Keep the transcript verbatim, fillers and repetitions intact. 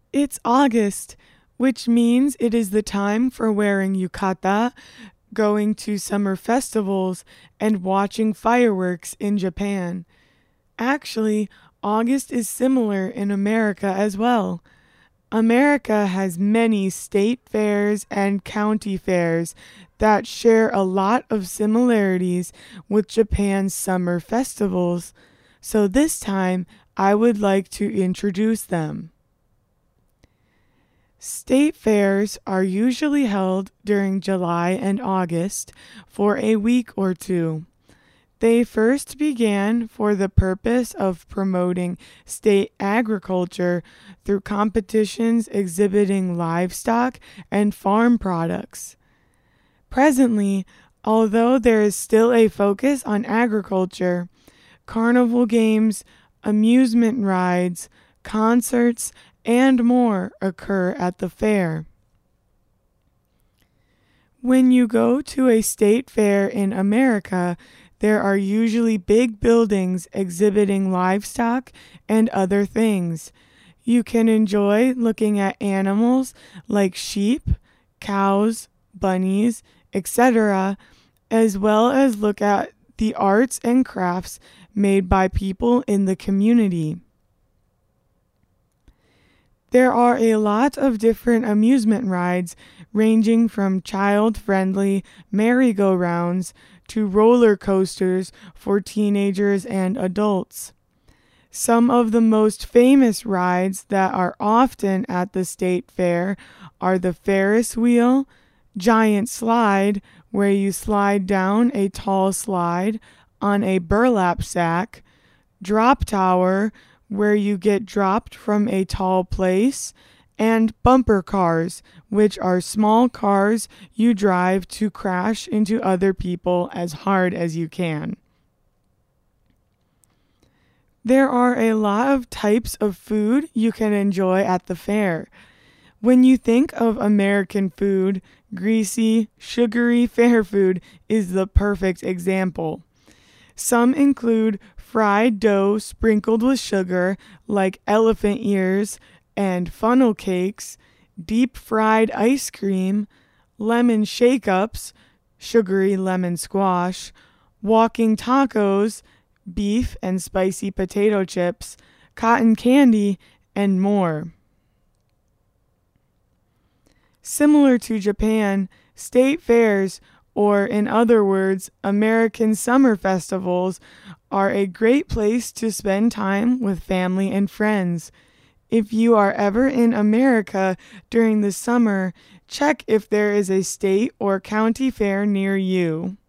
It's August, which means it is the time for wearing yukata, going to summer festivals, and watching fireworks in Japan. Actually, August is similar in America as well. America has many state fairs and county fairs that share a lot of similarities with Japan's summer festivals. So this time, I would like to introduce them. State fairs are usually held during July and August for a week or two. They first began for the purpose of promoting state agriculture through competitions exhibiting livestock and farm products. Presently, although there is still a focus on agriculture, carnival games, amusement rides, concerts, and more occur at the fair. When you go to a state fair in America, there are usually big buildings exhibiting livestock and other things. You can enjoy looking at animals like sheep, cows, bunnies, et cetera, as well as look at the arts and crafts made by people in the community. There are a lot of different amusement rides ranging from child-friendly merry-go-rounds to roller coasters for teenagers and adults. Some of the most famous rides that are often at the state fair are the Ferris wheel, giant slide, where you slide down a tall slide on a burlap sack, drop tower, where you get dropped from a tall place, and bumper cars, which are small cars you drive to crash into other people as hard as you can. There are a lot of types of food you can enjoy at the fair. When you think of American food, greasy, sugary fair food is the perfect example. Some include fried dough sprinkled with sugar, like elephant ears and funnel cakes, deep-fried ice cream, lemon shake-ups, sugary lemon squash, walking tacos, beef and spicy potato chips, cotton candy, and more. Similar to Japan, state fairs, or in other words, American summer festivals, are a great place to spend time with family and friends. If you are ever in America during the summer, check if there is a state or county fair near you.